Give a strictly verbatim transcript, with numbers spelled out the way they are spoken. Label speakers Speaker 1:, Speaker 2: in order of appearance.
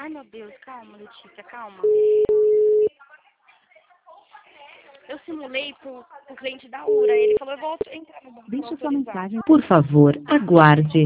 Speaker 1: Ai, meu Deus, calma, Letícia, calma. Eu simulei pro, pro cliente da Ura. Ele falou, eu vou entrar no banco.
Speaker 2: Deixe sua mensagem. Por favor, aguarde.